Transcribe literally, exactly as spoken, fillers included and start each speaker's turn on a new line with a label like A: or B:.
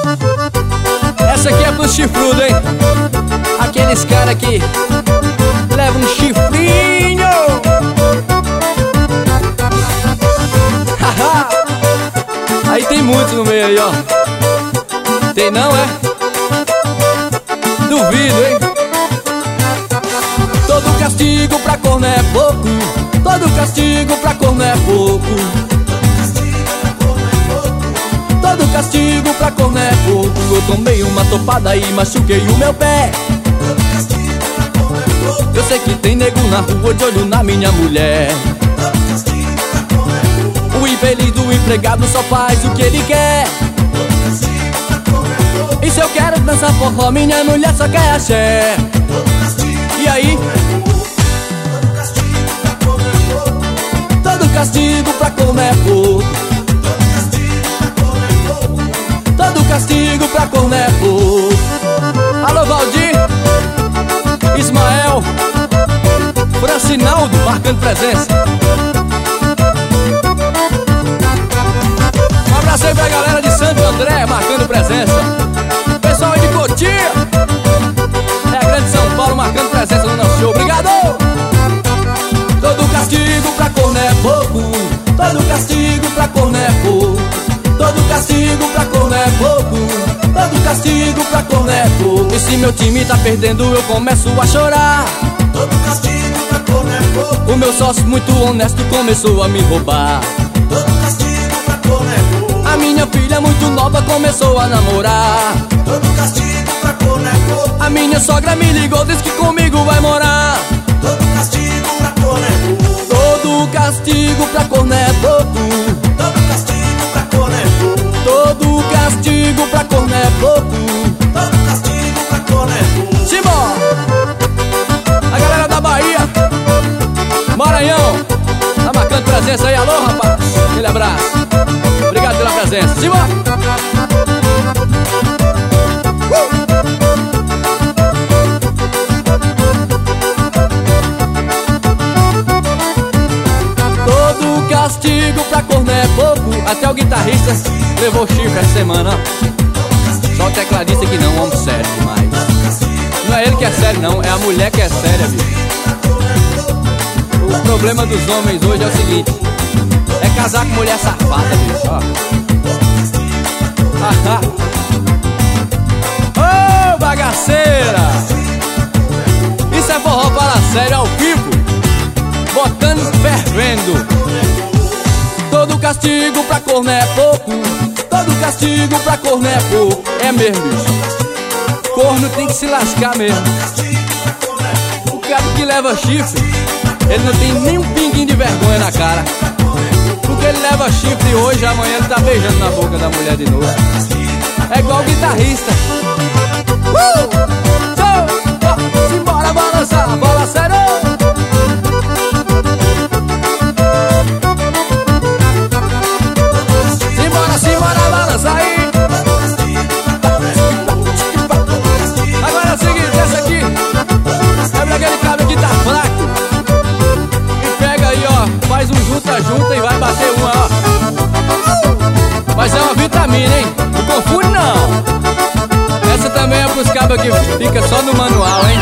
A: Essa aqui é pro chifrudo, hein? Aqueles cara que levam um chifrinho. Aí tem muitos no meio aí, ó. Tem não, é? Duvido, hein? Todo castigo pra corno é pouco. Todo castigo pra corno é pouco. Todo castigo pra corno é pouco. Eu tomei uma topada e machuquei o meu pé. Eu sei que tem nego na rua de olho na minha mulher. O infeliz do empregado só faz o que ele quer. E se eu quero dançar forró, minha mulher só quer axé. E aí? Todo castigo pra corno é pouco. Todo castigo pra corno é pouco. Alô, Valdir, Ismael, Francinaldo, marcando presença. Um abraço aí pra galera de Santo André, marcando presença. Pessoal aí de Cotia, é a grande São Paulo, marcando presença no nosso show. Obrigado! Todo castigo pra corno é pouco. Todo castigo pra corno é pouco. Todo castigo pra corno é pouco. Todo castigo pra corno é pouco. E se meu time tá perdendo, eu começo a chorar.
B: Todo castigo pra corno é pouco.
A: O meu sócio muito honesto começou a me roubar.
B: Todo castigo pra corno é pouco.
A: A minha filha muito nova começou a namorar.
B: Todo castigo pra corno é pouco.
A: A minha sogra me ligou, disse que comigo vai morar.
B: Todo castigo pra corno é pouco.
A: Todo castigo pra corno é pouco.
B: Todo castigo pra corno é pouco.
A: Todo castigo pra corno é pouco.
B: Todo castigo pra corno é pouco.
A: Simbora! A galera da Bahia, Maranhão, tá marcando presença aí. Alô, rapaz, aquele abraço. Obrigado pela presença. Simbora! Todo castigo pra corno é pouco. Até o guitarrista levou chifre essa semana. Só o tecladista que não, homem sério demais. Não é ele que é sério não, é a mulher que é séria, bicho. O problema dos homens hoje é o seguinte: é casar com mulher safada, bicho, ó. Ô, oh, bagaceira! Isso é forró para sério ao vivo, botando fervendo. Todo castigo pra corno é pouco. Todo castigo pra corno é pouco. É mesmo, bicho. Corno tem que se lascar mesmo. O cara que leva chifre, ele não tem nem um pinguinho de vergonha na cara. Porque ele leva chifre hoje, amanhã ele tá beijando na boca da mulher de novo. É igual o guitarrista. Uh! Show! Oh, simbora balançar, bola sério! Simbora, simbora, balança aí! Agora é o seguinte, essa aqui é pra aquele cabelo que tá fraco. E pega aí, ó, faz um junta-junta e vai bater uma, ó. Mas é uma vitamina, hein? Não confunde não. Essa também é pros cabos que fica só no manual, hein?